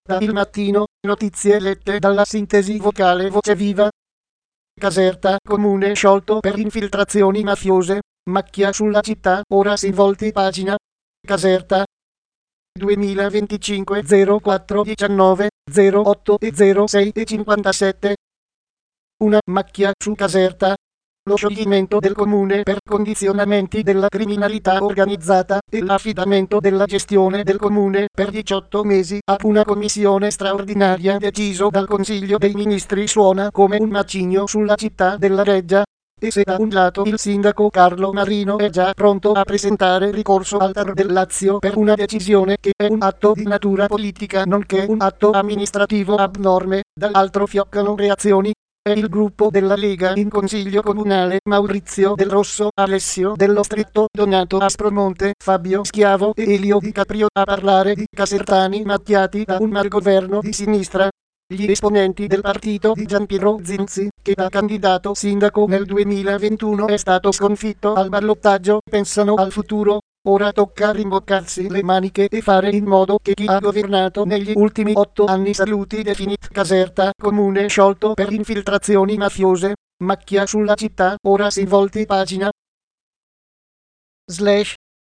Da Il Mattino, notizie lette dalla sintesi vocale Voce Viva. Caserta, comune sciolto per infiltrazioni mafiose, macchia sulla città, ora si volti pagina. Caserta 2025 04 19 08 e 06 e 57. Una macchia su Caserta. Lo scioglimento del comune per condizionamenti della criminalità organizzata e l'affidamento della gestione del comune per 18 mesi a una commissione straordinaria deciso dal Consiglio dei Ministri suona come un macigno sulla città della Reggia. E se da un lato il sindaco Carlo Marino è già pronto a presentare ricorso al TAR del Lazio per una decisione che è un atto di natura politica nonché un atto amministrativo abnorme, dall'altro fioccano reazioni. È il gruppo della Lega in Consiglio Comunale, Maurizio Del Rosso, Alessio Dello Stretto, Donato Aspromonte, Fabio Schiavo e Elio Di Caprio a parlare di casertani macchiati da un malgoverno di sinistra. Gli esponenti del partito di Gianpiero Zinzi, che da candidato sindaco nel 2021 è stato sconfitto al ballottaggio, pensano al futuro. Ora tocca rimboccarsi le maniche e fare in modo che chi ha governato negli ultimi 8 anni saluti definit Caserta comune sciolto per infiltrazioni mafiose, macchia sulla città, ora si volti pagina.